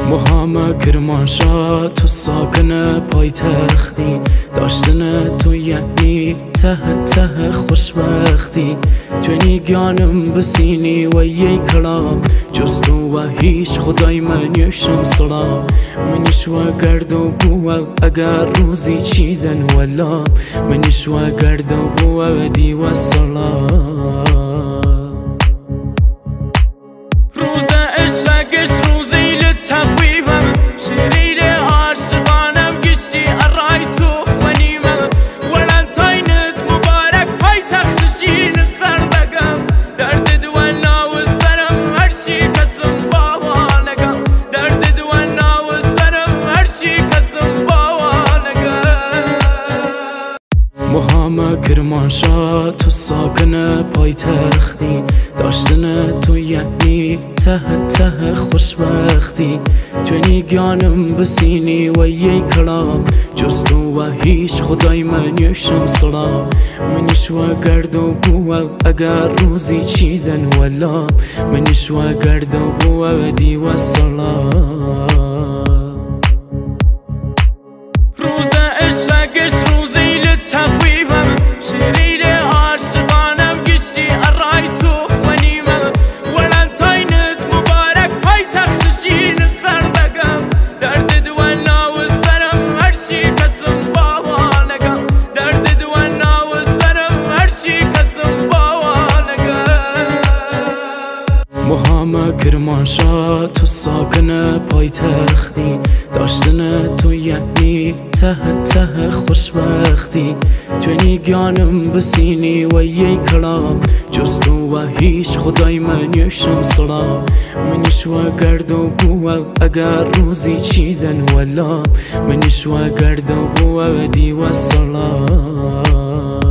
محمد کرمانشاه تو ساکن پایتختی، داشتن تو یعنی ته ته خوشبختی. توی گیانم بسینی و یه کلام جز تو و هیچ خدای من یوشم سلام. منیش و گرد و بوا اگر روزی چیدن ولا، منیش و گرد و بوا دی و سلام. روز اشرقش روزی لتقویبم، شیرین عاشقانم گشتی ارای تو خونیمم. ولنتاینت مبارک پای تخت نشین خردگم، درد دوانا و سرم هرچی کسم باوانگم، درد دوانا و سرم هرچی کسم باوانگم. محمد کرمانشاه تو ساکن پایتختی، داشتن تو یعنی ته ته خوشبختی. توی گیانم بسینی و یه کلام جز تو و هیچ خدای من یوشم سلام. منیش و گرد و بوا اگر روزی چیدن ولا، منیش و گرد و بوا دی و سلام. روز اشرقش روزی لتقویبم، شیرین عاشقانم گشتی ارای تو خونیمم. ولنتاینت مبارک پای تخت نشین خردگم، درد دوانا و سرم هرچی کسم باوانگم، درد دوانا و سرم هرچی کسم باوانگم. محمد کرمانشاه تو ساکن پایتختی، داشتن تو یعنی ته ته خوشبختی. توی گیانم بسینی و یه کلام جز تو و هیچ خدای من یوشم سلام. منیش و گرد و بوا اگر روزی چیدن ولا، منیش و گرد و بوا دی و سلام.